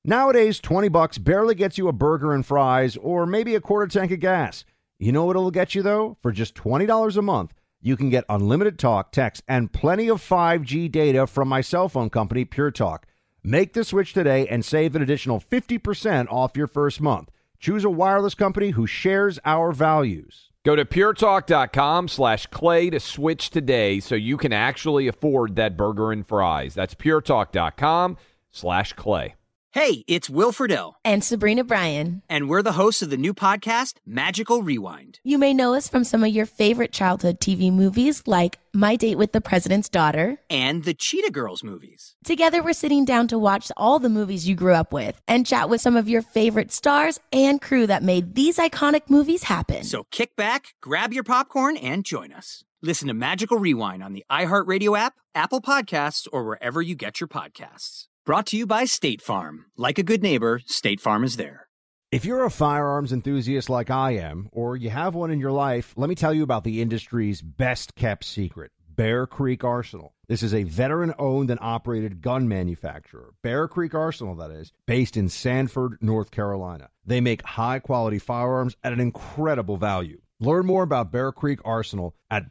Nowadays, $20 barely gets you a burger and fries or maybe a quarter tank of gas. You know what it'll get you, though? For just $20 a month, you can get unlimited talk, text, and plenty of 5G data from my cell phone company, Pure Talk. Make the switch today and save an additional 50% off your first month. Choose a wireless company who shares our values. Go to puretalk.com/Clay to switch today so you can actually afford that burger and fries. That's puretalk.com/Clay. Hey, it's Will Friedle. And Sabrina Bryan. And we're the hosts of the new podcast, Magical Rewind. You may know us from some of your favorite childhood TV movies like My Date with the President's Daughter. And the Cheetah Girls movies. Together, we're sitting down to watch all the movies you grew up with and chat with some of your favorite stars and crew that made these iconic movies happen. So kick back, grab your popcorn, and join us. Listen to Magical Rewind on the iHeartRadio app, Apple Podcasts, or wherever you get your podcasts. Brought to you by State Farm. Like a good neighbor, State Farm is there. If you're a firearms enthusiast like I am, or you have one in your life, let me tell you about the industry's best-kept secret, Bear Creek Arsenal. This is a veteran-owned and operated gun manufacturer, Bear Creek Arsenal, that is, based in Sanford, North Carolina. They make high-quality firearms at an incredible value. Learn more about Bear Creek Arsenal at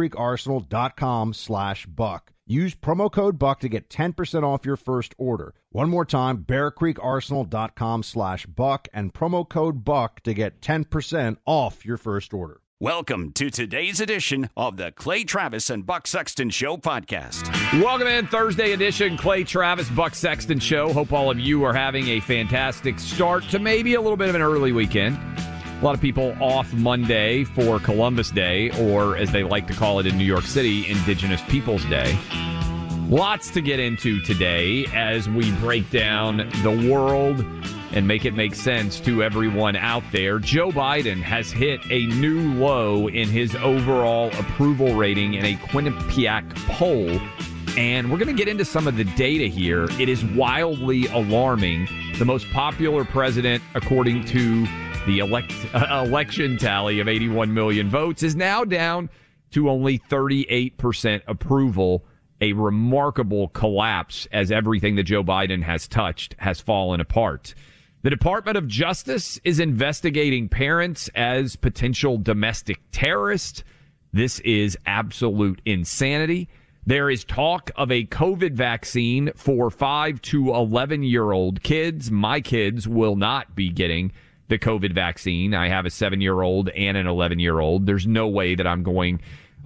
bearcreekarsenal.com/buck. Use promo code BUCK to get 10% off your first order. One more time, bearcreekarsenal.com/buck and promo code BUCK to get 10% off your first order. Welcome to today's edition of the Clay Travis and Buck Sexton Show podcast. Welcome in, Thursday edition, Clay Travis, Buck Sexton Show. Hope all of you are having a fantastic start to maybe a little bit of an early weekend. A lot of people off Monday for Columbus Day, or as they like to call it in New York City, Indigenous Peoples Day. Lots to get into today as we break down the world and make it make sense to everyone out there. Joe Biden has hit a new low in his overall approval rating in a Quinnipiac poll, and we're going to get into some of the data here. It is wildly alarming. The most popular president, according to the election tally of 81 million votes, is now down to only 38% approval, a remarkable collapse as everything that Joe Biden has touched has fallen apart. The Department of Justice is investigating parents as potential domestic terrorists. This is absolute insanity. There is talk of a COVID vaccine for 5 to 11-year-old kids. My kids will not be getting the COVID vaccine. I have a 7-year-old and an 11-year-old. There's no way that I'm going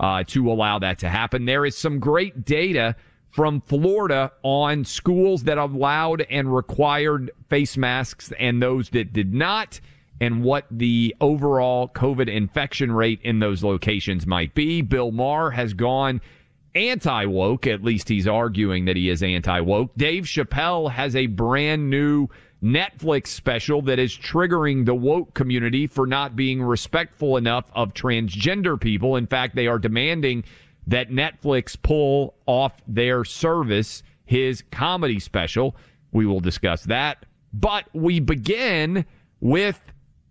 to allow that to happen. There is some great data from Florida on schools that allowed and required face masks and those that did not, and what the overall COVID infection rate in those locations might be. Bill Maher has gone anti-woke. At least he's arguing that he is anti-woke. Dave Chappelle has a brand new Netflix special that is triggering the woke community for not being respectful enough of transgender people. In fact, they are demanding that Netflix pull off their service his comedy special. We will discuss that. But we begin with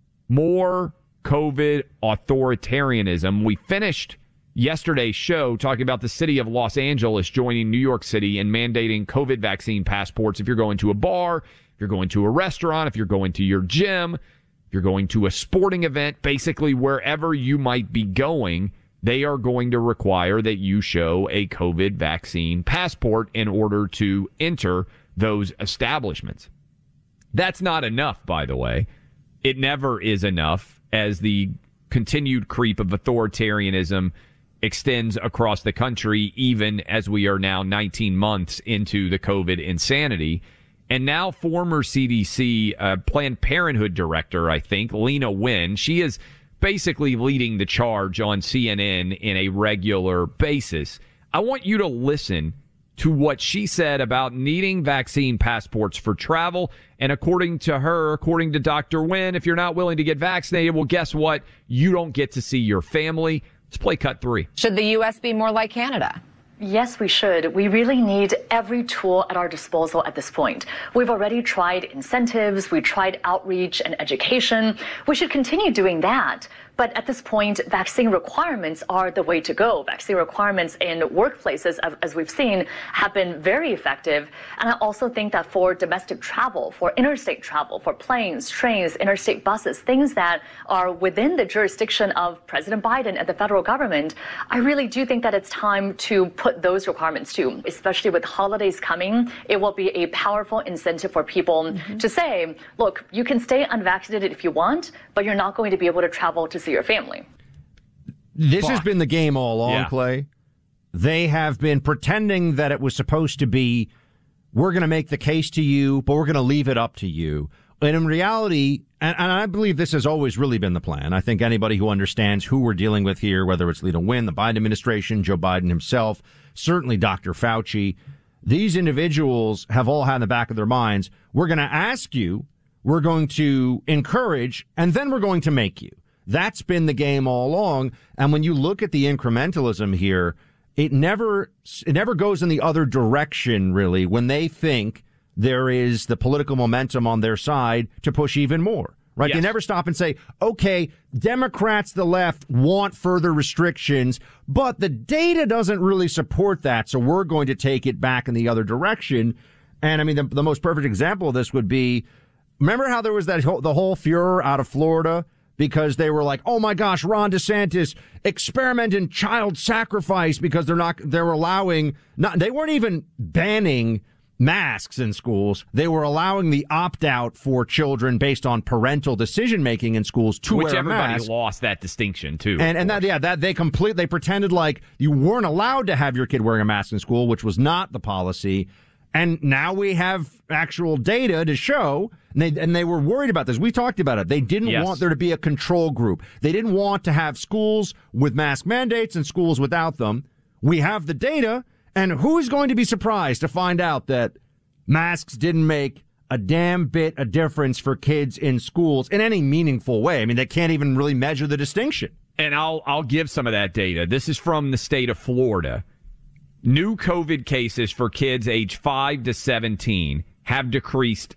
more COVID authoritarianism. We finished yesterday's show talking about the city of Los Angeles joining New York City and mandating COVID vaccine passports if you're going to a bar, if you're going to a restaurant, if you're going to your gym, if you're going to a sporting event, basically wherever you might be going, they are going to require that you show a COVID vaccine passport in order to enter those establishments. That's not enough, by the way. It never is enough, as the continued creep of authoritarianism extends across the country, even as we are now 19 months into the COVID insanity. And now former CDC Planned Parenthood director, I think, Lena Wynn, she is basically leading the charge on CNN in a regular basis. I want you to listen to what she said about needing vaccine passports for travel. And according to her, according to Dr. Wynn, if you're not willing to get vaccinated, well, guess what? You don't get to see your family. Let's play cut 3. Should the U.S. be more like Canada? Yes, we should. We really need every tool at our disposal at this point. We've already tried incentives, we tried outreach and education. We should continue doing that. But at this point, vaccine requirements are the way to go. Vaccine requirements in workplaces, as we've seen, have been very effective. And I also think that for domestic travel, for interstate travel, for planes, trains, interstate buses, things that are within the jurisdiction of President Biden and the federal government, I really do think that it's time to put those requirements too. Especially with holidays coming, it will be a powerful incentive for people to say, look, you can stay unvaccinated if you want, but you're not going to be able to travel to see your family. This has been the game all along, Clay. They have been pretending that it was supposed to be, we're going to make the case to you, but we're going to leave it up to you. And in reality, and I believe this has always really been the plan. I think anybody who understands who we're dealing with here, whether it's Lee Nguyen, the Biden administration, Joe Biden himself, certainly Dr. Fauci, these individuals have all had in the back of their minds, we're going to ask you, we're going to encourage, and then we're going to make you. That's been the game all along. And when you look at the incrementalism here, it never goes in the other direction, really, when they think there is the political momentum on their side to push even more, right? Yes. They never stop and say, okay, Democrats, the left, want further restrictions, but the data doesn't really support that, so we're going to take it back in the other direction. And I mean, the most perfect example of this would be, remember how there was the whole furor out of Florida because they were like, oh my gosh, Ron DeSantis experiment in child sacrifice because they weren't even banning masks in schools. They were allowing the opt-out for children based on parental decision-making in schools to wear a mask. Which everybody lost that distinction, too. And they pretended like you weren't allowed to have your kid wearing a mask in school, which was not the policy. And now we have actual data to show, and they were worried about this. We talked about it. They didn't want there to be a control group. They didn't want to have schools with mask mandates and schools without them. We have the data. And who's going to be surprised to find out that masks didn't make a damn bit of difference for kids in schools in any meaningful way? I mean, they can't even really measure the distinction. And I'll give some of that data. This is from the state of Florida. New COVID cases for kids age 5 to 17 have decreased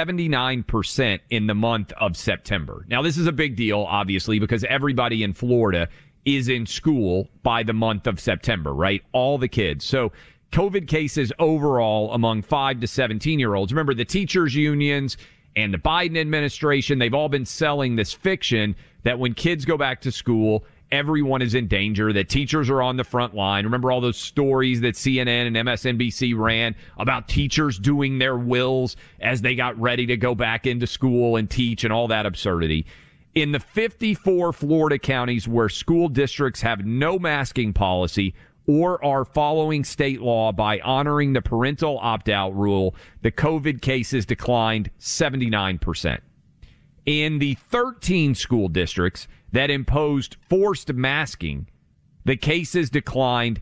79% in the month of September. Now, this is a big deal, obviously, because everybody in Florida is in school by the month of September, right? All the kids. So COVID cases overall among 5 to 17-year-olds. Remember, the teachers unions and the Biden administration, they've all been selling this fiction that when kids go back to school, everyone is in danger, that teachers are on the front line. Remember all those stories that CNN and MSNBC ran about teachers doing their wills as they got ready to go back into school and teach and all that absurdity. In the 54 Florida counties where school districts have no masking policy or are following state law by honoring the parental opt-out rule, the COVID cases declined 79%. In the 13 school districts that imposed forced masking, the cases declined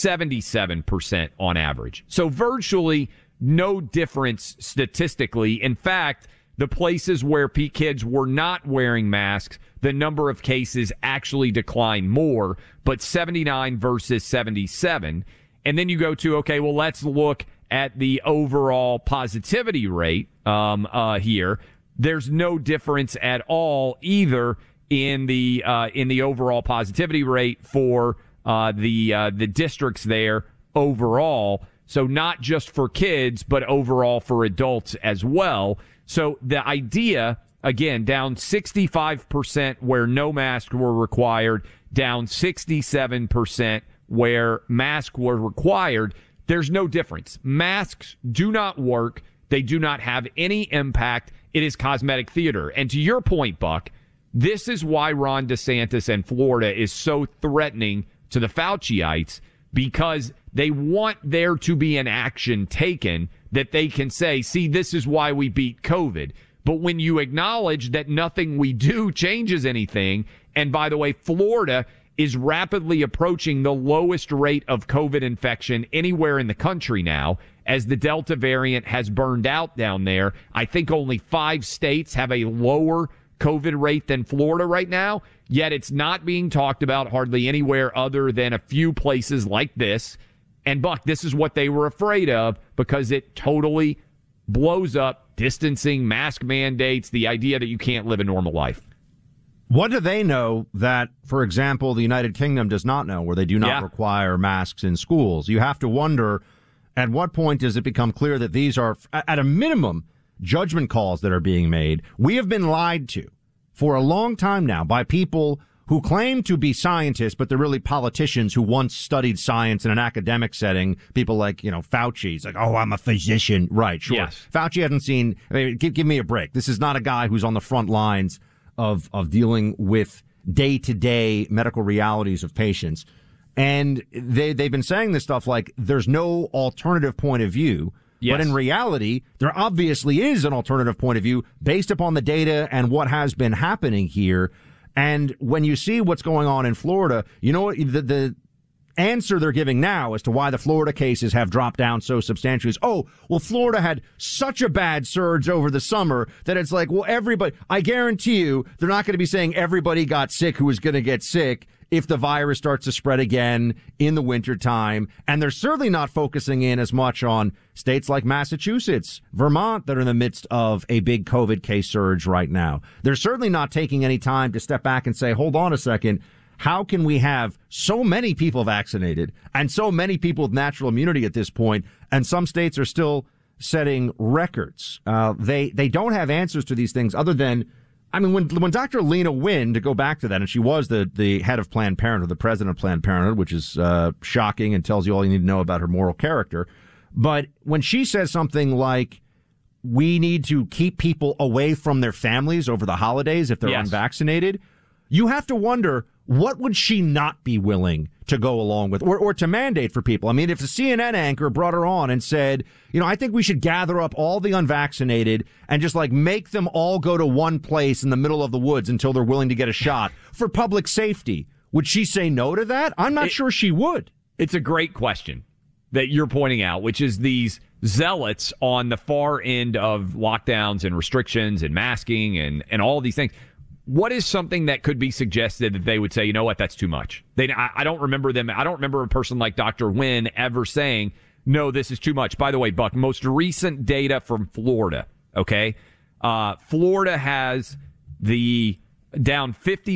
77% on average. So virtually no difference statistically. In fact, the places where kids were not wearing masks, the number of cases actually declined more, but 79 versus 77. And then you go to, okay, well, let's look at the overall positivity rate here. There's no difference at all either in the overall positivity rate for the districts there overall. So not just for kids, but overall for adults as well. So the idea, again, down 65% where no masks were required, down 67% where masks were required. There's no difference. Masks do not work. They do not have any impact. It is cosmetic theater. And to your point, Buck, this is why Ron DeSantis and Florida is so threatening to the Fauciites, because they want there to be an action taken that they can say, see, this is why we beat COVID. But when you acknowledge that nothing we do changes anything, and by the way, Florida is rapidly approaching the lowest rate of COVID infection anywhere in the country now, as the Delta variant has burned out down there. I think only 5 states have a lower COVID rate than Florida right now, yet it's not being talked about hardly anywhere other than a few places like this. And Buck, this is what they were afraid of, because it totally blows up distancing, mask mandates, the idea that you can't live a normal life. What do they know that, for example, the United Kingdom does not know, where they do not require masks in schools? You have to wonder, at what point does it become clear that these are, at a minimum, judgment calls that are being made? We have been lied to for a long time now by people who claim to be scientists, but they're really politicians who once studied science in an academic setting. People like, Fauci. He's like, oh, I'm a physician. Right, sure. Yes. Fauci hasn't seen, give me a break. This is not a guy who's on the front lines of dealing with day-to-day medical realities of patients. And they've been saying this stuff like there's no alternative point of view. Yes. But in reality, there obviously is an alternative point of view based upon the data and what has been happening here. And when you see what's going on in Florida, you know what the answer they're giving now as to why the Florida cases have dropped down so substantially is, Florida had such a bad surge over the summer that it's like, well, everybody, I guarantee you, they're not going to be saying everybody got sick who was going to get sick if the virus starts to spread again in the wintertime. And they're certainly not focusing in as much on states like Massachusetts, Vermont, that are in the midst of a big COVID case surge right now. They're certainly not taking any time to step back and say, hold on a second. How can we have so many people vaccinated and so many people with natural immunity at this point, and some states are still setting records? They don't have answers to these things other than, when Dr. Lena Wynn, to go back to that, and she was the head of Planned Parenthood, the president of Planned Parenthood, which is shocking and tells you all you need to know about her moral character. But when she says something like, we need to keep people away from their families over the holidays if they're unvaccinated, you have to wonder, what would she not be willing to go along with or to mandate for people? I mean, if the CNN anchor brought her on and said, I think we should gather up all the unvaccinated and just make them all go to one place in the middle of the woods until they're willing to get a shot for public safety, would she say no to that? I'm not sure she would. It's a great question that you're pointing out, which is these zealots on the far end of lockdowns and restrictions and masking and all these things. What is something that could be suggested that they would say, you know what, that's too much? I don't remember them. I don't remember a person like Dr. Wynn ever saying, no, this is too much. By the way, Buck, most recent data from Florida, okay? Florida has down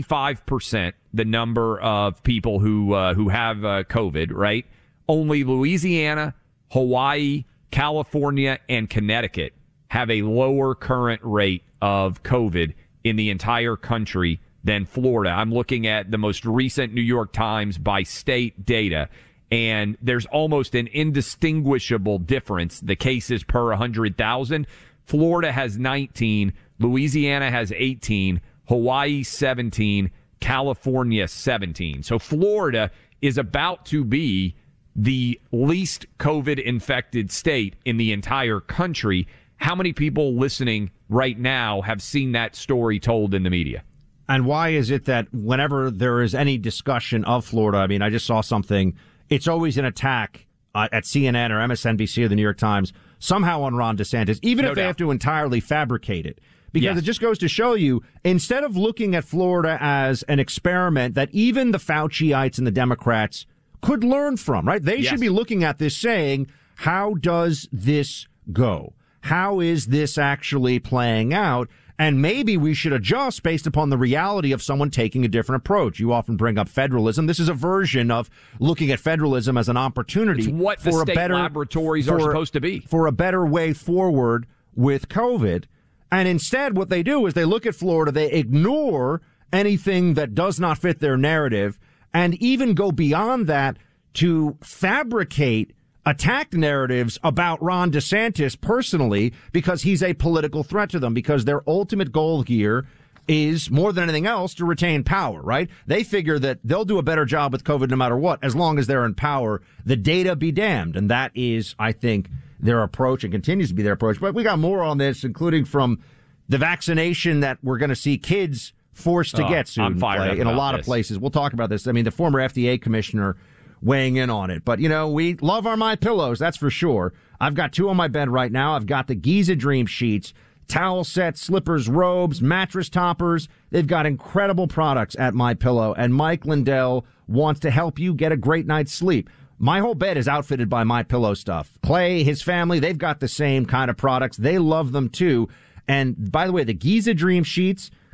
55% the number of people who have COVID, right? Only Louisiana, Hawaii, California, and Connecticut have a lower current rate of COVID in the entire country than Florida. I'm looking at the most recent New York Times by state data, and there's almost an indistinguishable difference. The cases per 100,000. Florida has 19, Louisiana has 18, Hawaii 17, California 17. So Florida is about to be the least COVID-infected state in the entire country. How many people listening right now have seen that story told in the media? And why is it that whenever there is any discussion of Florida, I just saw something, it's always an attack at CNN or MSNBC or the New York Times, somehow on Ron DeSantis, even if they have to entirely fabricate it. Because it just goes to show you, instead of looking at Florida as an experiment that even the Fauciites and the Democrats could learn from, right? They should be looking at this saying, how does this go? How is this actually playing out? And maybe we should adjust based upon the reality of someone taking a different approach. You often bring up federalism. This is a version of looking at federalism as an opportunity. It's what the state laboratories are supposed to be. For a better way forward with COVID. And instead, what they do is they look at Florida, they ignore anything that does not fit their narrative, and even go beyond that to fabricate attack narratives about Ron DeSantis personally because he's a political threat to them, because their ultimate goal here is, more than anything else, to retain power, right? They figure that they'll do a better job with COVID no matter what, as long as they're in power. The data be damned. And that is, I think, their approach and continues to be their approach. But we got more on this, including from the vaccination that we're going to see kids forced to get soon in a lot of places. We'll talk about this. The former FDA commissioner weighing in on it. But, we love our MyPillows, that's for sure. I've got two on my bed right now. I've got the Giza Dream sheets, towel sets, slippers, robes, mattress toppers. They've got incredible products at MyPillow, and Mike Lindell wants to help you get a great night's sleep. My whole bed is outfitted by MyPillow stuff. Clay, his family, they've got the same kind of products. They love them too. And by the way, the Giza Dream sheets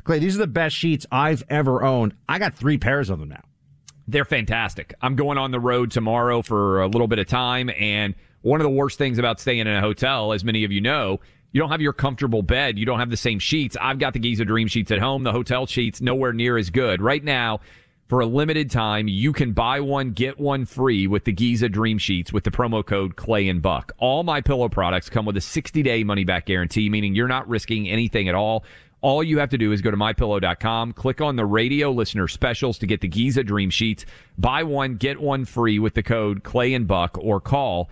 Clay, these are the best sheets I've ever owned. I got 3 pairs of them now. They're fantastic. I'm going on the road tomorrow for a little bit of time, and one of the worst things about staying in a hotel, as many of you know, you don't have your comfortable bed. You don't have the same sheets. I've got the Giza Dream Sheets at home. The hotel sheets, nowhere near as good. Right now, for a limited time, you can buy one, get one free with the Giza Dream Sheets with the promo code Clay and Buck. All my pillow products come with a 60-day money-back guarantee, meaning you're not risking anything at all. All you have to do is go to MyPillow.com, click on the radio listener specials to get the Giza Dream Sheets. Buy one, get one free with the code Clay and Buck, or call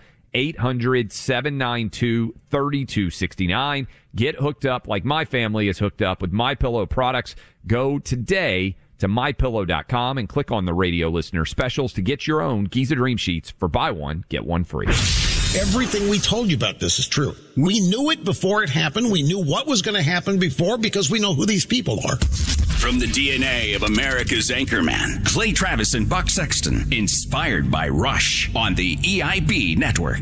800-792-3269. Get hooked up like my family is hooked up with MyPillow products. Go today to MyPillow.com and click on the radio listener specials to get your own Giza Dream Sheets for buy one, get one free. Everything we told you about this is true. We knew it before it happened. We knew what was going to happen before because we know who these people are. From the DNA of America's anchorman, Clay Travis and Buck Sexton, inspired by Rush on the EIB network.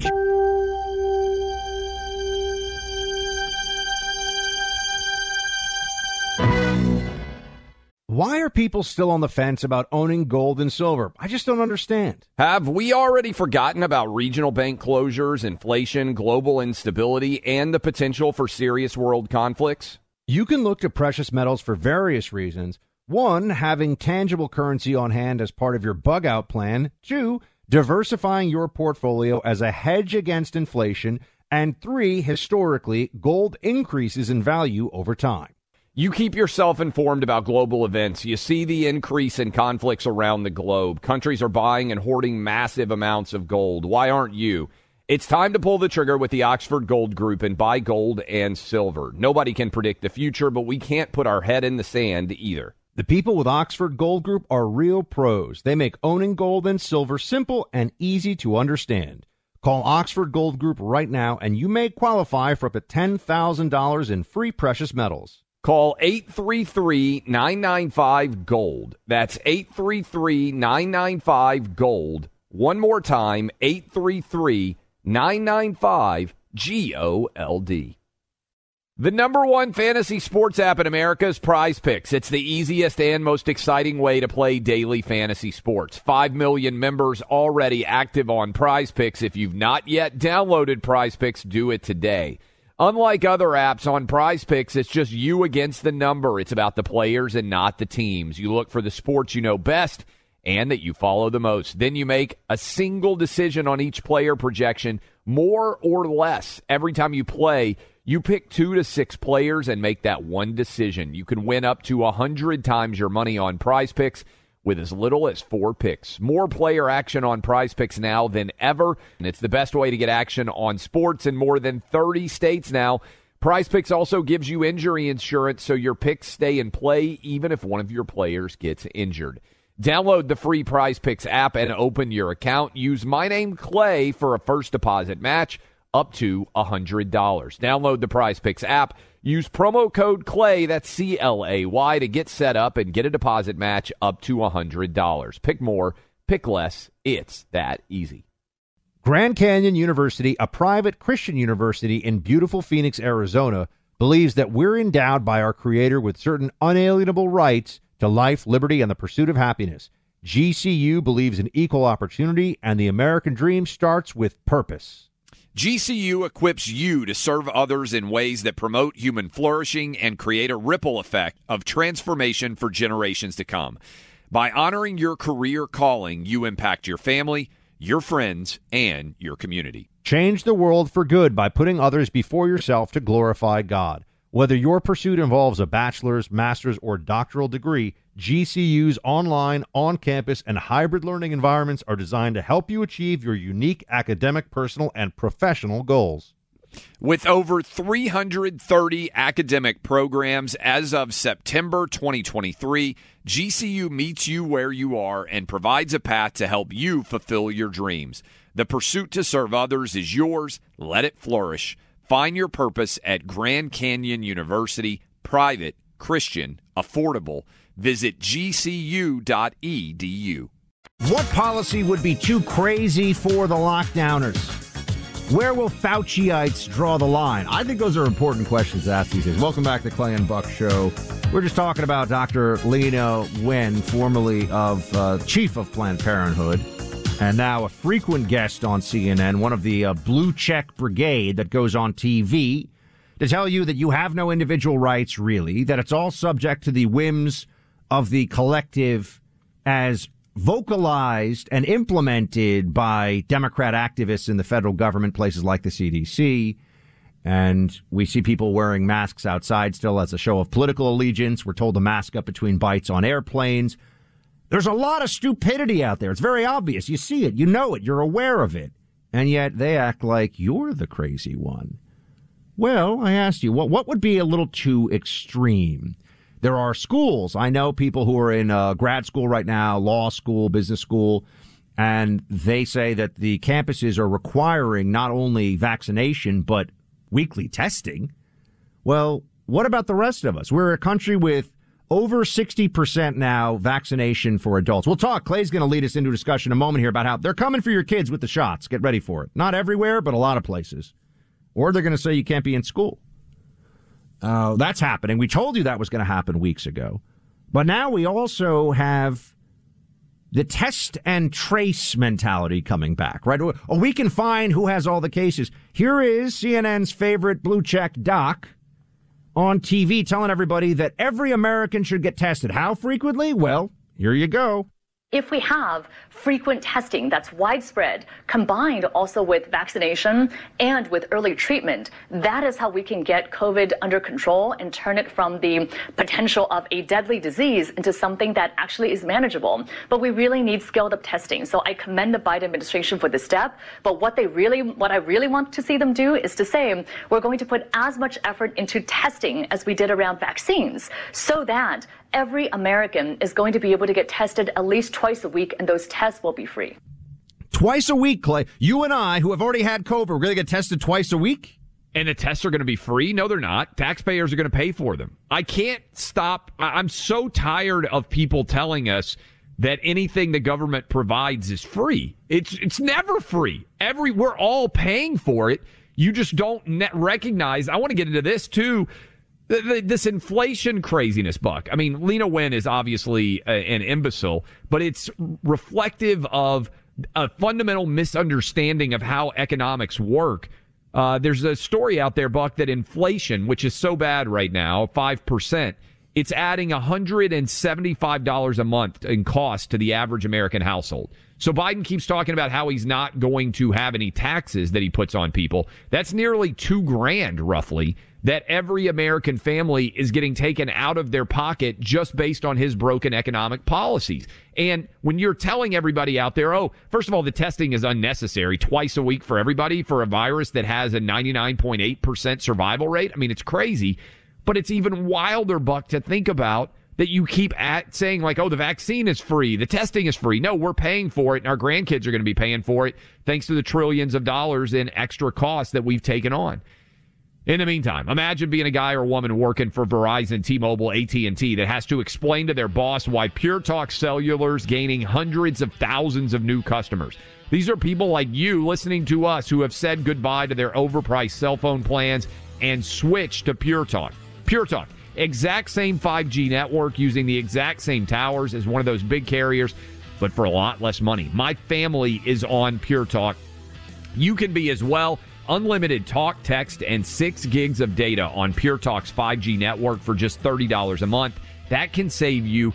Why are people still on the fence about owning gold and silver? I just don't understand. Have we already forgotten about regional bank closures, inflation, global instability, and the potential for serious world conflicts? You can look to precious metals for various reasons. 1, having tangible currency on hand as part of your bug-out plan. 2, diversifying your portfolio as a hedge against inflation. And 3, historically, gold increases in value over time. You keep yourself informed about global events. You see the increase in conflicts around the globe. Countries are buying and hoarding massive amounts of gold. Why aren't you? It's time to pull the trigger with the Oxford Gold Group and buy gold and silver. Nobody can predict the future, but we can't put our head in the sand either. The people with Oxford Gold Group are real pros. They make owning gold and silver simple and easy to understand. Call Oxford Gold Group right now, and you may qualify for up to $10,000 in free precious metals. Call 833-995-GOLD. That's 833-995-GOLD. One more time, 833-995-GOLD. The number one fantasy sports app in America is Prize Picks. It's the easiest and most exciting way to play daily fantasy sports. 5 million members already active on Prize Picks. If you've not yet downloaded Prize Picks, do it today. Unlike other apps on Prize Picks, it's just you against the number. It's about the players and not the teams. You look for the sports you know best and that you follow the most. Then you make a single decision on each player projection, more or less. Every time you play, you pick 2 to 6 players and make that one decision. You can win up to 100 times your money on Prize Picks with as little as 4 picks. More player action on Prize Picks now than ever, and it's the best way to get action on sports in more than 30 states now. Prize Picks also gives you injury insurance, so your picks stay in play even if one of your players gets injured. Download the free Prize Picks app and open your account. Use my name, Clay, for a first deposit match up to $100. Download the Prize Picks app. Use promo code CLAY, that's C-L-A-Y, to get set up and get a deposit match up to $100. Pick more, pick less. It's that easy. Grand Canyon University, a private Christian university in beautiful Phoenix, Arizona, believes that we're endowed by our Creator with certain unalienable rights to life, liberty, and the pursuit of happiness. GCU believes in equal opportunity, and the American dream starts with purpose. GCU equips you to serve others in ways that promote human flourishing and create a ripple effect of transformation for generations to come. By honoring your career calling, you impact your family, your friends, and your community. Change the world for good by putting others before yourself to glorify God. Whether your pursuit involves a bachelor's, master's, or doctoral degree, GCU's online, on-campus, and hybrid learning environments are designed to help you achieve your unique academic, personal, and professional goals. With over 330 academic programs as of September 2023, GCU meets you where you are and provides a path to help you fulfill your dreams. The pursuit to serve others is yours. Let it flourish. Find your purpose at Grand Canyon University, private, Christian, affordable. Visit gcu.edu. What policy would be too crazy for the lockdowners? Where will Fauciites draw the line? I think those are important questions to ask these days. Welcome back to the Clay and Buck Show. We're just talking about Dr. Leana Wen, formerly of chief of Planned Parenthood, and now a frequent guest on CNN, one of the blue check brigade that goes on TV to tell you that you have no individual rights, really, that it's all subject to the whims of the collective as vocalized and implemented by Democrat activists in the federal government, places like the CDC. And we see people wearing masks outside still as a show of political allegiance. We're told to mask up between bites on airplanes. There's a lot of stupidity out there. It's very obvious. You see it. You know it. You're aware of it. And yet they act like you're the crazy one. Well, I asked you, what would be a little too extreme? There are schools. I know people who are in grad school right now, law school, business school, and they say that the campuses are requiring not only vaccination, but weekly testing. Well, what about the rest of us? We're a country with over 60% now vaccination for adults. We'll talk. Clay's going to lead us into a discussion in a moment here about how they're coming for your kids with the shots. Get ready for it. Not everywhere, but a lot of places. Or they're going to say you can't be in school. That's happening. We told you that was going to happen weeks ago. But now we also have the test and trace mentality coming back, right? Oh, we can find who has all the cases. Here is CNN's favorite blue check doc on TV telling everybody that every American should get tested. How frequently? Well, here you go. If we have frequent testing that's widespread, combined also with vaccination and with early treatment, that is how we can get COVID under control and turn it from the potential of a deadly disease into something that actually is manageable. But we really need scaled up testing. So I commend the Biden administration for this step. But what I really want to see them do is to say, we're going to put as much effort into testing as we did around vaccines so that every American is going to be able to get tested at least twice a week, and those tests will be free. Twice a week, Clay. You and I, who have already had COVID, we're going to get tested twice a week? And the tests are going to be free? No, they're not. Taxpayers are going to pay for them. I can't stop. I'm so tired of people telling us that anything the government provides is free. It's never free. We're all paying for it. You just don't recognize. I want to get into this, too. This inflation craziness, Buck. I mean, Leana Wen is obviously an imbecile, but it's reflective of a fundamental misunderstanding of how economics work. There's a story out there, Buck, that inflation, which is so bad right now, 5%, it's adding $175 a month in cost to the average American household. So Biden keeps talking about how he's not going to have any taxes that he puts on people. That's nearly $2,000 roughly that every American family is getting taken out of their pocket just based on his broken economic policies. And when you're telling everybody out there, oh, first of all, the testing is unnecessary twice a week for everybody for a virus that has a 99.8% survival rate. I mean, it's crazy, but it's even wilder, Buck, to think about that you keep saying like, oh, the vaccine is free, the testing is free. No, we're paying for it, and our grandkids are going to be paying for it thanks to the trillions of dollars in extra costs that we've taken on. In the meantime, imagine being a guy or woman working for Verizon, T-Mobile, AT&T that has to explain to their boss why Pure Talk Cellular is gaining hundreds of thousands of new customers. These are people like you listening to us who have said goodbye to their overpriced cell phone plans and switched to Pure Talk. Pure Talk, exact same 5G network using the exact same towers as one of those big carriers, but for a lot less money. My family is on Pure Talk. You can be as well. Unlimited talk, text, and 6 gigs of data on Pure Talk's 5G network for just $30 a month. That can save you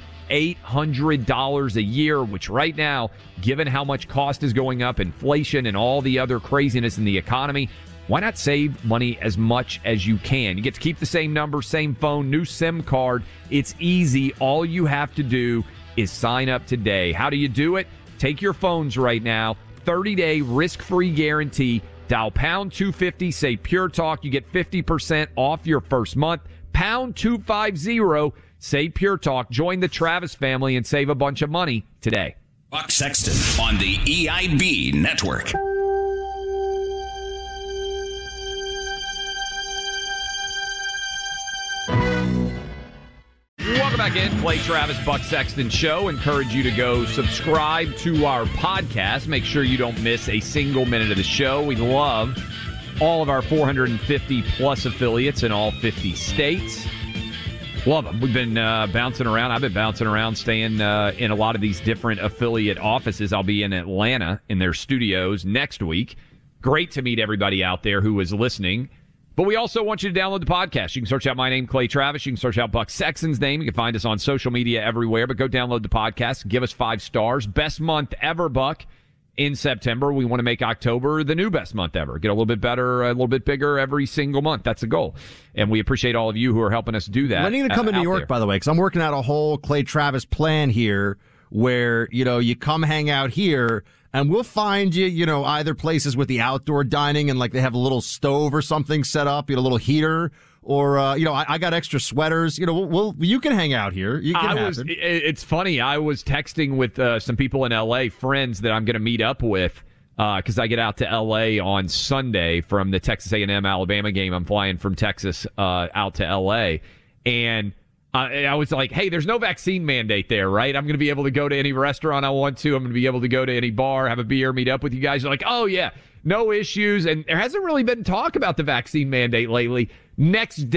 $800 a year, which right now, given how much cost is going up, inflation, and all the other craziness in the economy, why not save money as much as you can? You get to keep the same number, same phone, new SIM card. It's easy. All you have to do is sign up today. How do you do it? Take your phones right now. 30-day risk-free guarantee. Dial pound 250, say Pure Talk. You get 50% off your first month. Pound 250, say Pure Talk. Join the Travis family and save a bunch of money today. Buck Sexton on the EIB Network. Welcome Welcome back in. Clay Travis, Buck Sexton Show. Encourage you to go subscribe to our podcast. Make sure you don't miss a single minute of the show. We love all of our 450-plus affiliates in all 50 states. Love them. We've been bouncing around. I've been bouncing around, staying in a lot of these different affiliate offices. I'll be in Atlanta in their studios next week. Great to meet everybody out there who is listening. But we also want you to download the podcast. You can search out my name, Clay Travis. You can search out Buck Sexton's name. You can find us on social media everywhere. But go download the podcast. Give us 5 stars. Best month ever, Buck, in September. We want to make October the new best month ever. Get a little bit better, a little bit bigger every single month. That's the goal. And we appreciate all of you who are helping us do that. When are you going to come to New York, by the way? Because I'm working out a whole Clay Travis plan here where, you come hang out here. And we'll find you, either places with the outdoor dining and like they have a little stove or something set up, a little heater, or I got extra sweaters. You can hang out here. It's funny. I was texting with some people in LA, friends that I'm going to meet up with, because I get out to LA on Sunday from the Texas A&M Alabama game. I'm flying from Texas out to LA, and I was like, hey, there's no vaccine mandate there, right? I'm going to be able to go to any restaurant I want to. I'm going to be able to go to any bar, have a beer, meet up with you guys. You're like, oh, yeah, no issues. And there hasn't really been talk about the vaccine mandate lately. The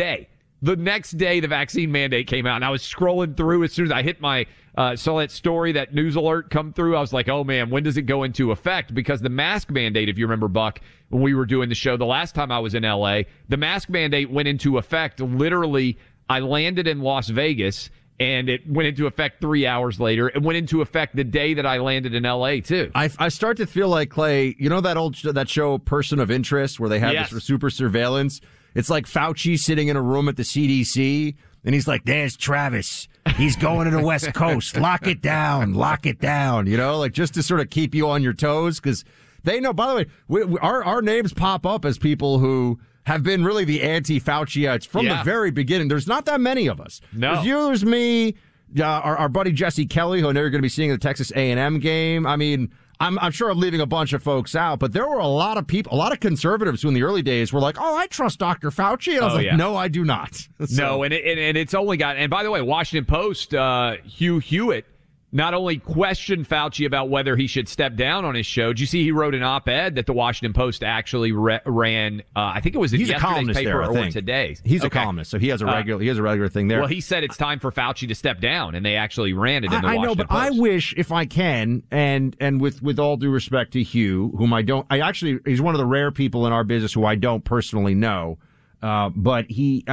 next day, the vaccine mandate came out, and I was scrolling through as soon as I hit my saw that story, that news alert come through. I was like, oh, man, when does it go into effect? Because the mask mandate, if you remember, Buck, when we were doing the show the last time I was in L.A., the mask mandate went into effect literally. I landed in Las Vegas, and it went into effect 3 hours later. It went into effect the day that I landed in L.A., too. I start to feel like, Clay, that show Person of Interest, where they have this super surveillance? It's like Fauci sitting in a room at the CDC, and he's like, there's Travis. He's going to the West Coast. Lock it down, just to sort of keep you on your toes, because they know, by the way, our names pop up as people who have been really the anti-Fauciites from the very beginning. There's not that many of us. No. There's you, there's me, our buddy Jesse Kelly, who I know you're going to be seeing at the Texas A&M game. I mean, I'm sure I'm leaving a bunch of folks out, but there were a lot of people, a lot of conservatives who in the early days were like, oh, I trust Dr. Fauci. And I was like, no, I do not. No, and it's only got, and by the way, Washington Post, Hugh Hewitt, not only questioned Fauci about whether he should step down on his show. Did you see he wrote an op-ed that the Washington Post actually ran? I think it was in yesterday's paper or today's. He's a columnist, so he has a regular thing there. Well, he said it's time for Fauci to step down, and they actually ran it in the Washington Post. I know, but I wish, if I can, and with all due respect to Hugh, whom he's one of the rare people in our business who I don't personally know. But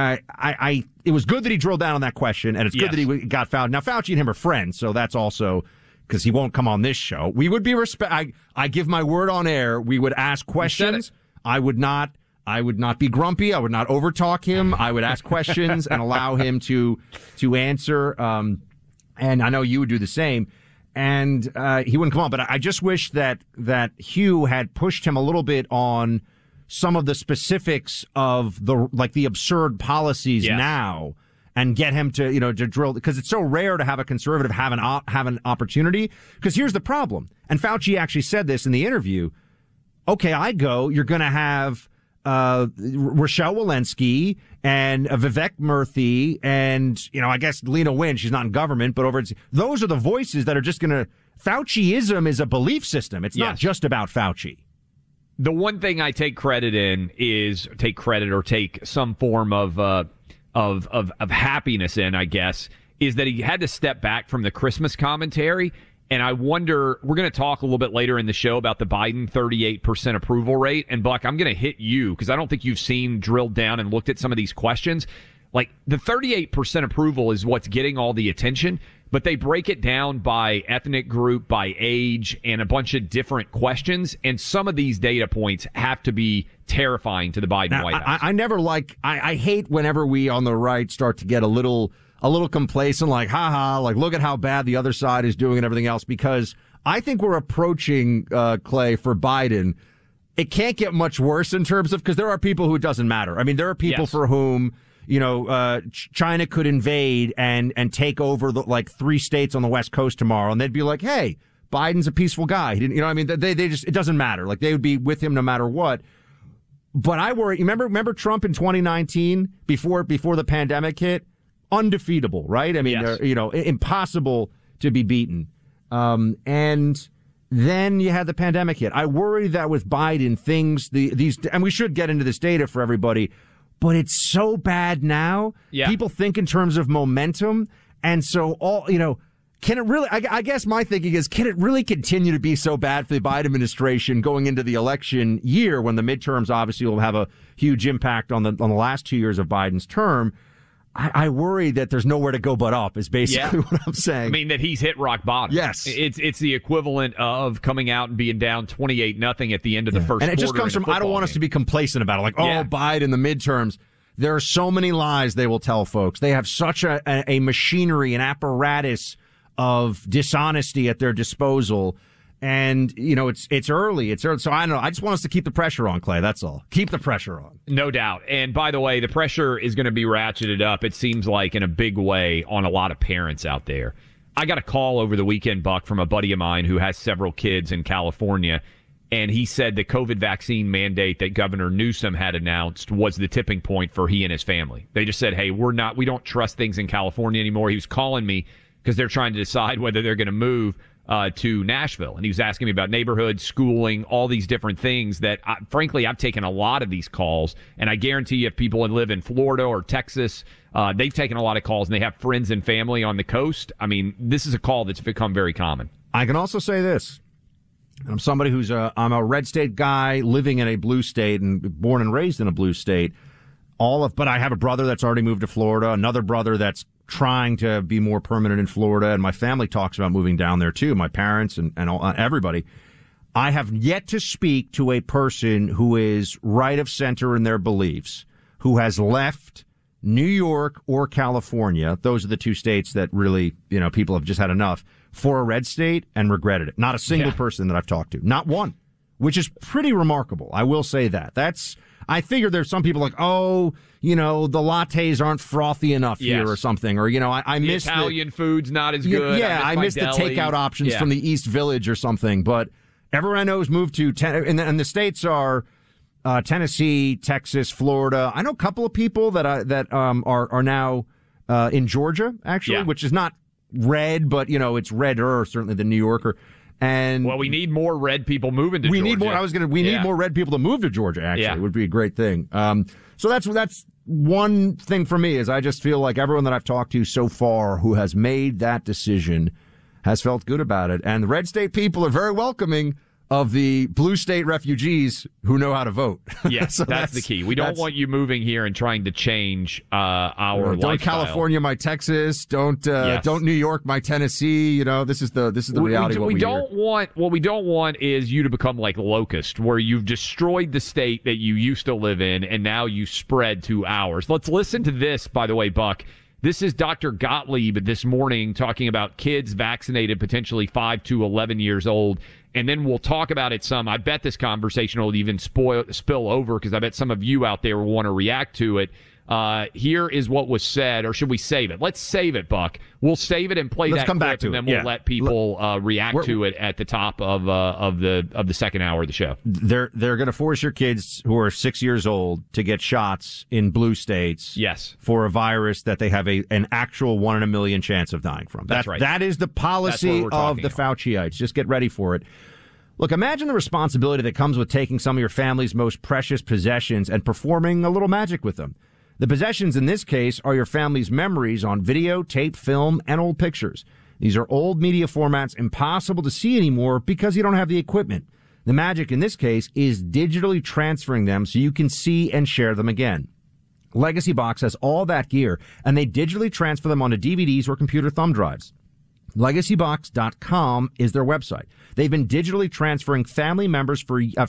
it was good that he drilled down on that question, and it's good that he got found. Now, Fauci and him are friends, so that's also because he won't come on this show. We would be I give my word on air. We would ask questions. I would not be grumpy. I would not overtalk him. I would ask questions and allow him to answer. And I know you would do the same. And he wouldn't come on. But I just wish that Hugh had pushed him a little bit on some of the specifics of the absurd policies now, and get him to drill, because it's so rare to have a conservative have an opportunity. Because here's the problem, and Fauci actually said this in the interview. Okay, I go. You're going to have Rochelle Walensky and Vivek Murthy, and I guess Lena Wynn. She's not in government, but those are the voices that are just going to. Fauciism is a belief system. It's not just about Fauci. The one thing I take credit in is take some form of happiness in, I guess, is that he had to step back from the Christmas commentary. And I wonder, we're going to talk a little bit later in the show about the Biden 38% approval rate. And Buck, I'm going to hit you because I don't think you've drilled down and looked at some of these questions. Like, the 38% approval is what's getting all the attention, but they break it down by ethnic group, by age, and a bunch of different questions. And some of these data points have to be terrifying to the Biden White House. I hate whenever we on the right start to get a little complacent, like, like, look at how bad the other side is doing and everything else, because I think we're approaching, Clay, for Biden. It can't get much worse in terms of, because there are people who it doesn't matter. I mean, there are people for whom, China could invade and take over 3 states on the West Coast tomorrow, and they'd be like, hey, Biden's a peaceful guy. He didn't, they just, it doesn't matter. Like, they would be with him no matter what. But I worry, remember Trump in 2019, before the pandemic hit? undefeatable, right? I mean, Yes. Impossible to be beaten. And then you had the pandemic hit. I worry that with Biden, and we should get into this data for everybody, but it's so bad now. Yeah. People think in terms of momentum. And so can it really, I guess my thinking is, can it really continue to be so bad for the Biden administration going into the election year when the midterms obviously will have a huge impact on the last 2 years of Biden's term? I worry that there's nowhere to go but up is basically what I'm saying. I mean, that he's hit rock bottom. Yes. It's the equivalent of coming out and being down 28-0 at the end of the first quarter. And it just comes from, I don't want us to be complacent about it. Like, Biden, the midterms. There are so many lies they will tell folks. They have such a machinery, an apparatus of dishonesty at their disposal. And, it's early. So I don't know. I just want us to keep the pressure on, Clay. That's all. Keep the pressure on. No doubt. And by the way, the pressure is going to be ratcheted up, it seems like, in a big way on a lot of parents out there. I got a call over the weekend, Buck, from a buddy of mine who has several kids in California. And he said the COVID vaccine mandate that Governor Newsom had announced was the tipping point for he and his family. They just said, hey, we don't trust things in California anymore. He was calling me because they're trying to decide whether they're going to move to Nashville. And he was asking me about neighborhoods, schooling, all these different things that, frankly, I've taken a lot of these calls. And I guarantee you, if people live in Florida or Texas, they've taken a lot of calls and they have friends and family on the coast. I mean, this is a call that's become very common. I can also say this. I'm somebody I'm a red state guy living in a blue state and born and raised in a blue state. But I have a brother that's already moved to Florida, another brother that's trying to be more permanent in Florida, and my family talks about moving down there too, my parents and everybody. I have yet to speak to a person who is right of center in their beliefs, who has left New York or California. Those are the two states that really, people have just had enough, for a red state and regretted it. Not a single person that I've talked to. Not one. Which is pretty remarkable. I will say that. I figure there's some people like, the lattes aren't frothy enough here or something. Or, I miss the Italian food's not as good. I miss the takeout options from the East Village or something. But everyone I know has moved to, and the states are Tennessee, Texas, Florida. I know a couple of people that are now in Georgia, actually, which is not red, but, it's redder, certainly than New Yorker. And we need more red people moving to Georgia. We need more red people to move to Georgia, actually. It would be a great thing. So that's one thing for me, is I just feel like everyone that I've talked to so far who has made that decision has felt good about it. And the red state people are very welcoming of the blue state refugees who know how to vote. Yes, so that's the key. We don't want you moving here and trying to change our lifestyle. Don't California my Texas. Don't New York my Tennessee. This is the reality. What we don't want is you to become like Locust, where you've destroyed the state that you used to live in, and now you spread to ours. Let's listen to this, by the way, Buck. This is Dr. Gottlieb this morning talking about kids vaccinated, potentially 5 to 11 years old. And then we'll talk about it some. I bet this conversation will even spill over, because I bet some of you out there will want to react to it. Here is what was said, or should we save it? Let's save it, Buck. We'll save it and play that clip, and then we'll let people react to it at the top of the second hour of the show. They're going to force your kids who are 6 years old to get shots in blue states. Yes. For a virus that they have an actual 1 in a million chance of dying from. That's right. That is the policy of the Fauciites. Just get ready for it. Look, imagine the responsibility that comes with taking some of your family's most precious possessions and performing a little magic with them. The possessions in this case are your family's memories on video, tape, film, and old pictures. These are old media formats impossible to see anymore because you don't have the equipment. The magic in this case is digitally transferring them so you can see and share them again. Legacy Box has all that gear, and they digitally transfer them onto DVDs or computer thumb drives. LegacyBox.com is their website. They've been digitally transferring family memories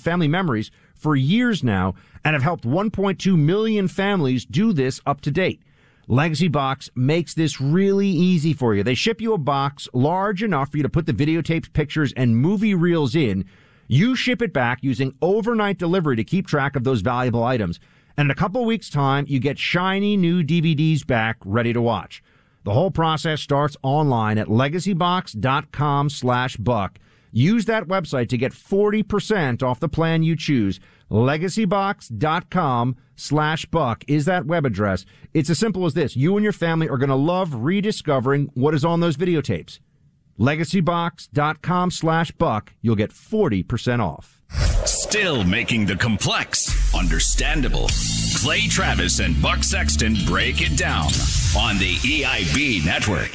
for years now and have helped 1.2 million families do this up to date. Legacy Box makes this really easy for you. They ship you a box large enough for you to put the videotapes, pictures, and movie reels in. You ship it back using overnight delivery to keep track of those valuable items. And in a couple of weeks' time, you get shiny new DVDs back ready to watch. The whole process starts online at legacybox.com/buck. Use that website to get 40% off the plan you choose. LegacyBox.com/Buck is that web address. It's as simple as this. You and your family are going to love rediscovering what is on those videotapes. LegacyBox.com/Buck. You'll get 40% off. Still making the complex understandable. Clay Travis and Buck Sexton break it down on the EIB Network.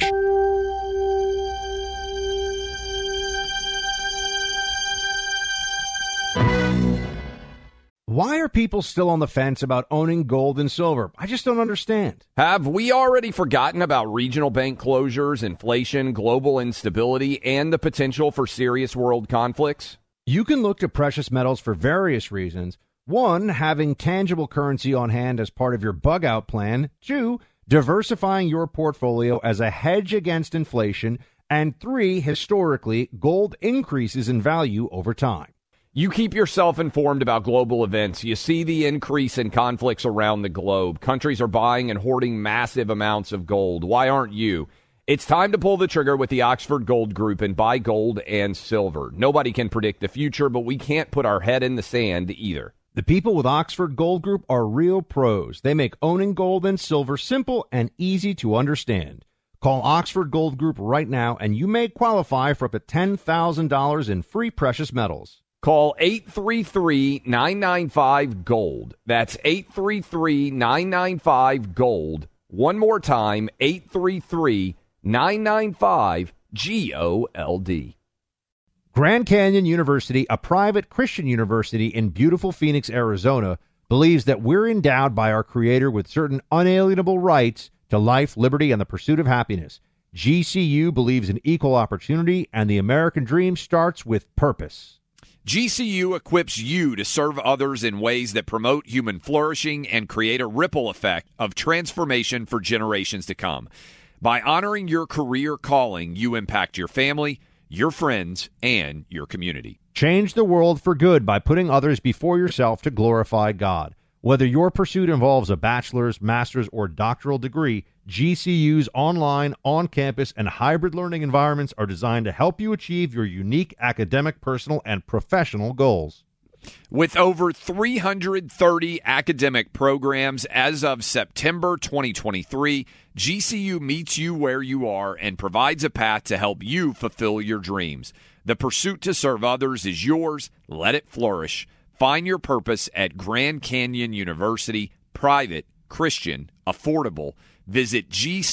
Why are people still on the fence about owning gold and silver? I just don't understand. Have we already forgotten about regional bank closures, inflation, global instability, and the potential for serious world conflicts? You can look to precious metals for various reasons. 1, having tangible currency on hand as part of your bug-out plan. 2, diversifying your portfolio as a hedge against inflation. And 3, historically, gold increases in value over time. You keep yourself informed about global events. You see the increase in conflicts around the globe. Countries are buying and hoarding massive amounts of gold. Why aren't you? It's time to pull the trigger with the Oxford Gold Group and buy gold and silver. Nobody can predict the future, but we can't put our head in the sand either. The people with Oxford Gold Group are real pros. They make owning gold and silver simple and easy to understand. Call Oxford Gold Group right now, and you may qualify for up to $10,000 in free precious metals. Call 833-995-GOLD. That's 833-995-GOLD. One more time, 833-995-GOLD. Grand Canyon University, a private Christian university in beautiful Phoenix, Arizona, believes that we're endowed by our Creator with certain unalienable rights to life, liberty, and the pursuit of happiness. GCU believes in equal opportunity, and the American dream starts with purpose. GCU equips you to serve others in ways that promote human flourishing and create a ripple effect of transformation for generations to come. By honoring your career calling, you impact your family, your friends, and your community. Change the world for good by putting others before yourself to glorify God. Whether your pursuit involves a bachelor's, master's, or doctoral degree, GCU's online, on-campus, and hybrid learning environments are designed to help you achieve your unique academic, personal, and professional goals. With over 330 academic programs as of September 2023, GCU meets you where you are and provides a path to help you fulfill your dreams. The pursuit to serve others is yours. Let it flourish. Find your purpose at Grand Canyon University, private, Christian, affordable. Visit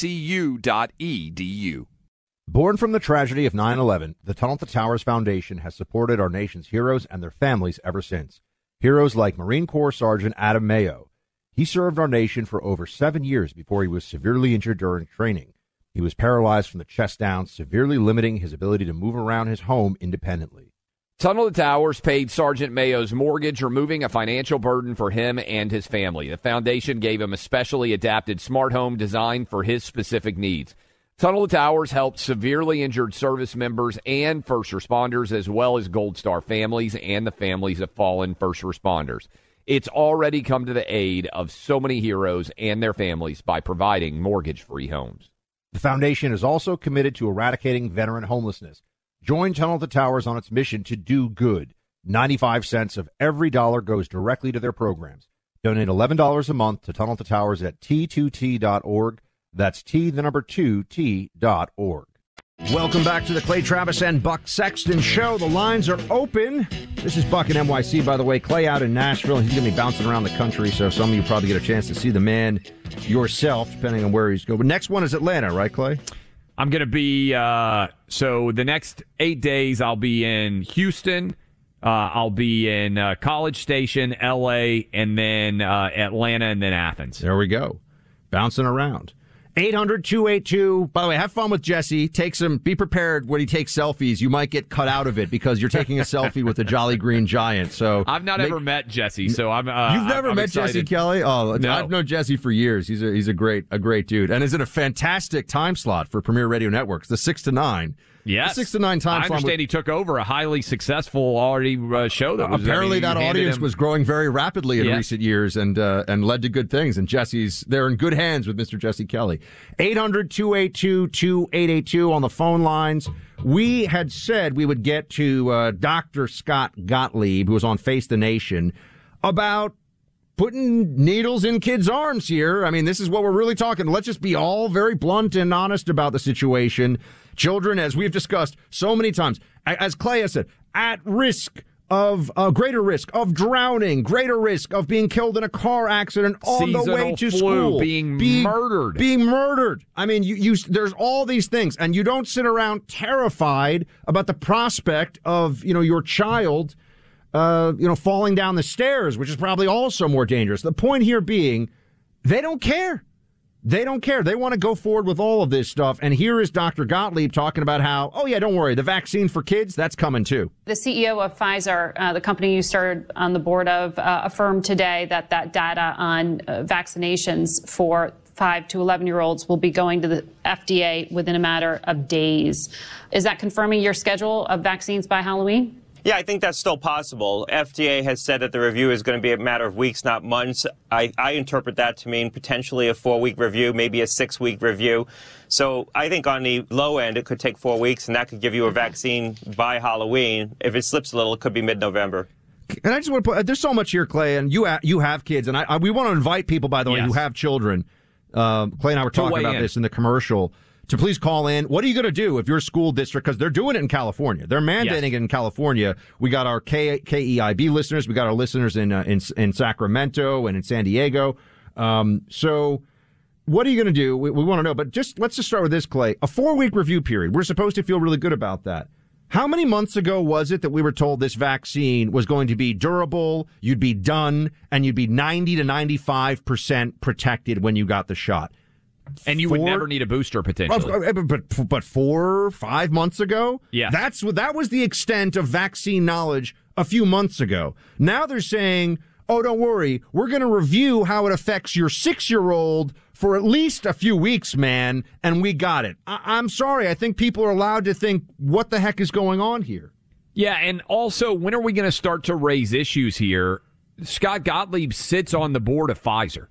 gcu.edu. Born from the tragedy of 9/11, the Tunnel to Towers Foundation has supported our nation's heroes and their families ever since. Heroes like Marine Corps Sergeant Adam Mayo. He served our nation for over 7 years before he was severely injured during training. He was paralyzed from the chest down, severely limiting his ability to move around his home independently. Tunnel to Towers paid Sergeant Mayo's mortgage, removing a financial burden for him and his family. The foundation gave him a specially adapted smart home designed for his specific needs. Tunnel to Towers helped severely injured service members and first responders, as well as Gold Star families and the families of fallen first responders. It's already come to the aid of so many heroes and their families by providing mortgage-free homes. The foundation is also committed to eradicating veteran homelessness. Join Tunnel to Towers on its mission to do good. 95 cents of every dollar goes directly to their programs. Donate $11 a month to Tunnel to Towers at T2T.org. That's T2T.org. Welcome back to the Clay Travis and Buck Sexton Show. The lines are open. This is Buck in NYC, by the way. Clay out in Nashville. He's going to be bouncing around the country, so some of you probably get a chance to see the man yourself, depending on where he's going. But next one is Atlanta, right, Clay? I'm going to be, so the next 8 days I'll be in Houston, I'll be in College Station, L.A., and then Atlanta, and then Athens. There we go. Bouncing around. 800-282. By the way, have fun with Jesse. Be prepared when he takes selfies. You might get cut out of it because you're taking a selfie with the Jolly Green Giant. So I've not ever met Jesse, so I'm. You've never met excited. Jesse Kelly? Oh, no. I've known Jesse for years. He's a great dude, and is in a fantastic time slot for Premier Radio Networks, the 6 to 9. Yes, 6 to 9 time slot. I understand he took over a highly successful already show that was apparently that audience was growing very rapidly in recent years and led to good things. And they're in good hands with Mr. Jesse Kelly. 800-282-2882 on the phone lines. We had said we would get to Dr. Scott Gottlieb, who was on Face the Nation. about putting needles in kids' arms here. I mean, this is what we're really talking. Let's just be all very blunt and honest about the situation. Children, as we've discussed so many times, as Clay has said, at risk of greater risk of drowning, greater risk of being killed in a car accident on the way to school, being murdered. I mean, you there's all these things, and you don't sit around terrified about the prospect of your child, falling down the stairs, which is probably also more dangerous. The point here being, they don't care. They don't care. They want to go forward with all of this stuff. And here is Dr. Gottlieb talking about how, oh, yeah, don't worry, the vaccine for kids, that's coming too. The CEO of Pfizer, the company you started on the board of, affirmed today that data on vaccinations for 5 to 11-year-olds will be going to the FDA within a matter of days. Is that confirming your schedule of vaccines by Halloween? Yeah, I think that's still possible. FDA has said that the review is going to be a matter of weeks, not months. I interpret that to mean potentially a 4-week review, maybe a 6-week review. So I think on the low end, it could take 4 weeks, and that could give you a vaccine by Halloween. If it slips a little, it could be mid-November. And I just want to put, there's so much here, Clay, and you have kids, and we want to invite people, by the way, who have children. Clay and I were talking about this in the commercial. To please call in. What are you going to do if your school district, because they're doing it in California. They're mandating it in California. We got our KEIB listeners. We got our listeners in Sacramento and in San Diego. So what are you going to do? We want to know. But let's just start with this, Clay. A 4-week review period. We're supposed to feel really good about that. How many months ago was it that we were told this vaccine was going to be durable, you'd be done, and you'd be 90 to 95% protected when you got the shot? And you would never need a booster potentially. But 4 or 5 months ago? Yeah. That was the extent of vaccine knowledge a few months ago. Now they're saying, oh, don't worry, we're going to review how it affects your 6-year-old for at least a few weeks, man, and we got it. I'm sorry, I think people are allowed to think, what the heck is going on here? Yeah, and also, when are we going to start to raise issues here? Scott Gottlieb sits on the board of Pfizer.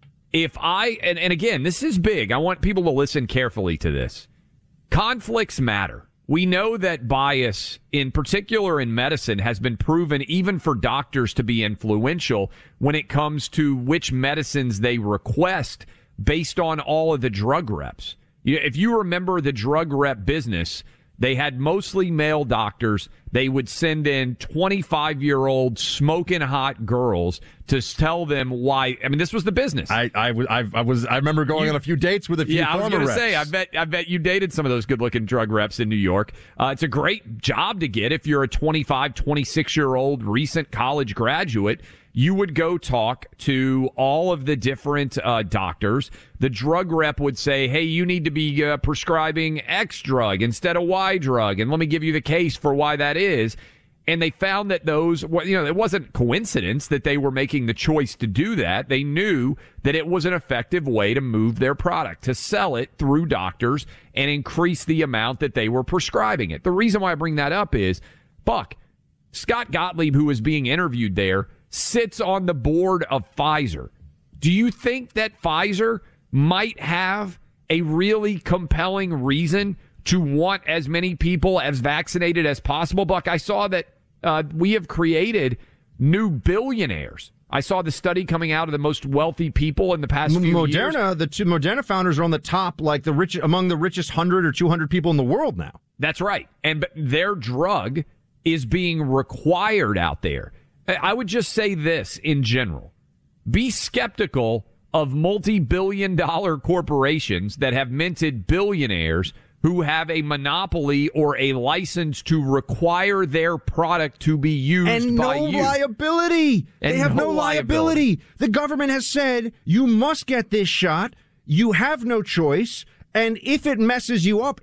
And again, this is big. I want people to listen carefully to this. Conflicts matter. We know that bias, in particular in medicine, has been proven even for doctors to be influential when it comes to which medicines they request based on all of the drug reps. If you remember the drug rep business, they had mostly male doctors. They would send in 25-year-old smoking hot girls to tell them why. I mean, this was the business. I remember going on a few dates with a few. Yeah, I was going to say. I bet you dated some of those good-looking drug reps in New York. It's a great job to get if you're a 25, 26-year-old recent college graduate. You would go talk to all of the different doctors. The drug rep would say, hey, you need to be prescribing X drug instead of Y drug, and let me give you the case for why that is. And they found that it wasn't coincidence that they were making the choice to do that. They knew that it was an effective way to move their product, to sell it through doctors and increase the amount that they were prescribing it. The reason why I bring that up is, Buck, Scott Gottlieb, who was being interviewed there, sits on the board of Pfizer. Do you think that Pfizer might have a really compelling reason to want as many people as vaccinated as possible? Buck, I saw that we have created new billionaires. I saw the study coming out of the most wealthy people in the past few years. The two Moderna founders are on the top, like among the richest 100 or 200 people in the world now. That's right. And their drug is being required out there. I would just say this in general. Be skeptical of multi-billion-dollar corporations that have minted billionaires who have a monopoly or a license to require their product to be used by you. And no liability. They have no liability. The government has said, you must get this shot. You have no choice. And if it messes you up,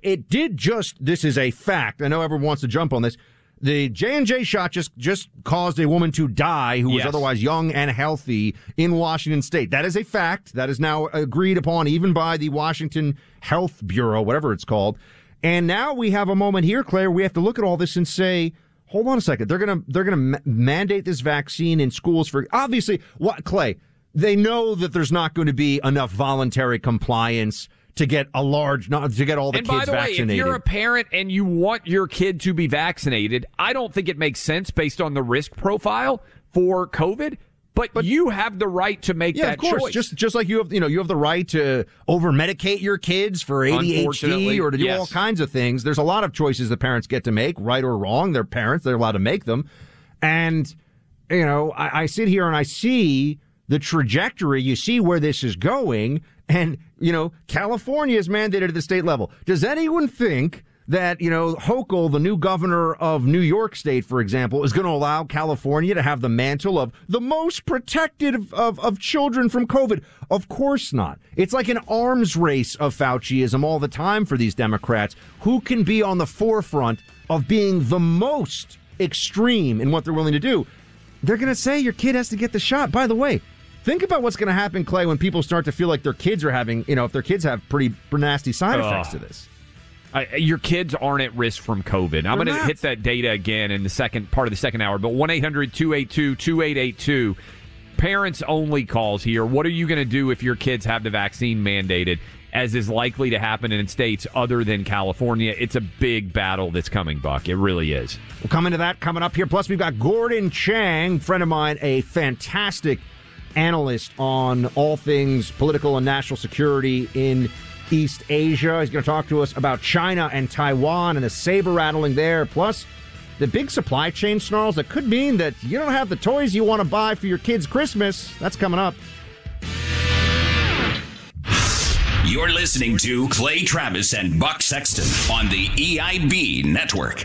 this is a fact. I know everyone wants to jump on this. The J&J shot just caused a woman to die who was otherwise young and healthy in Washington State. That is a fact. That is now agreed upon even by the Washington Health Bureau, whatever it's called. And now we have a moment here, Claire, we have to look at all this and say, hold on a second. They're gonna mandate this vaccine in schools for, obviously, Clay, they know that there's not going to be enough voluntary compliance to get all the kids vaccinated. And by the way, if you're a parent and you want your kid to be vaccinated, I don't think it makes sense based on the risk profile for COVID But you have the right to make that of course. choice. Just like you have the right to over-medicate your kids for ADHD or to do all kinds of things. There's a lot of choices that parents get to make, right or wrong. They're parents. They're allowed to make them. And, I sit here and I see the trajectory. You see where this is going. And, California is mandated at the state level. Does anyone think that, Hochul, the new governor of New York State, for example, is going to allow California to have the mantle of the most protected of children from COVID? Of course not. It's like an arms race of Fauciism all the time for these Democrats. Who can be on the forefront of being the most extreme in what they're willing to do? They're going to say your kid has to get the shot. By the way, think about what's going to happen, Clay, when people start to feel like their kids are having, if their kids have pretty nasty side effects to this. Your kids aren't at risk from COVID. I'm going to hit that data again in the second part of the second hour, but 1-800-282-2882. Parents-only calls here. What are you going to do if your kids have the vaccine mandated, as is likely to happen in states other than California? It's a big battle that's coming, Buck. It really is. We'll come into that coming up here. Plus, we've got Gordon Chang, friend of mine, a fantastic analyst on all things political and national security in East Asia. He's going to talk to us about China and Taiwan and the saber rattling there. Plus, the big supply chain snarls that could mean that you don't have the toys you want to buy for your kids' Christmas. That's coming up. You're listening to Clay Travis and Buck Sexton on the EIB Network.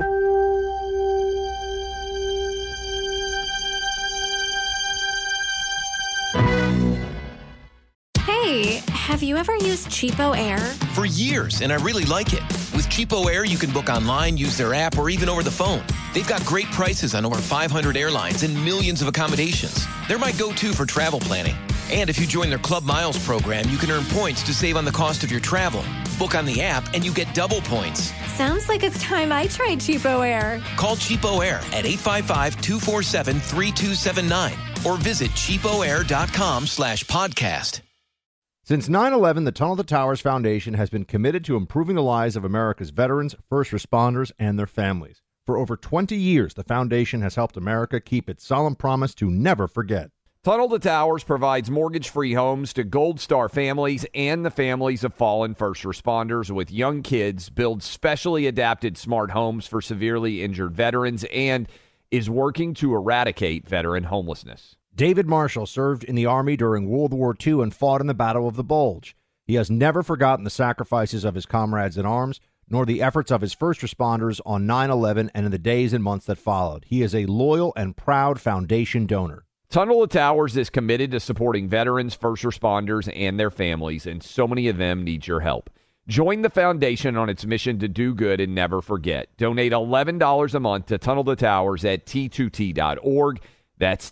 Hey, have you ever used Cheapo Air? For years, and I really like it. With Cheapo Air, you can book online, use their app, or even over the phone. They've got great prices on over 500 airlines and millions of accommodations. They're my go-to for travel planning. And if you join their Club Miles program, you can earn points to save on the cost of your travel. Book on the app, and you get double points. Sounds like it's time I tried Cheapo Air. Call Cheapo Air at 855-247-3279 or visit cheapoair.com/podcast. Since 9/11, the Tunnel to Towers Foundation has been committed to improving the lives of America's veterans, first responders, and their families. For over 20 years, the foundation has helped America keep its solemn promise to never forget. Tunnel to Towers provides mortgage-free homes to Gold Star families and the families of fallen first responders with young kids, builds specially adapted smart homes for severely injured veterans, and is working to eradicate veteran homelessness. David Marshall served in the Army during World War II and fought in the Battle of the Bulge. He has never forgotten the sacrifices of his comrades in arms, nor the efforts of his first responders on 9/11 and in the days and months that followed. He is a loyal and proud foundation donor. Tunnel to Towers is committed to supporting veterans, first responders, and their families, and so many of them need your help. Join the foundation on its mission to do good and never forget. Donate $11 a month to Tunnel to Towers at T2T.org. That's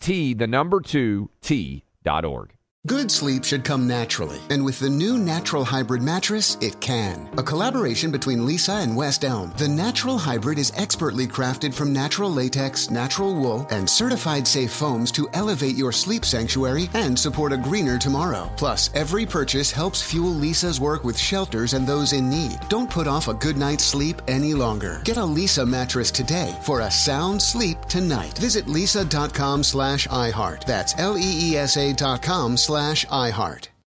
T2T.org. Good sleep should come naturally, and with the new Natural Hybrid mattress, it can. A collaboration between Lisa and West Elm, the Natural Hybrid is expertly crafted from natural latex, natural wool, and certified safe foams to elevate your sleep sanctuary and support a greener tomorrow. Plus, every purchase helps fuel Lisa's work with shelters and those in need. Don't put off a good night's sleep any longer. Get a Lisa mattress today for a sound sleep tonight. Visit lisa.com/iHeart. That's LEESA.com/iHeart.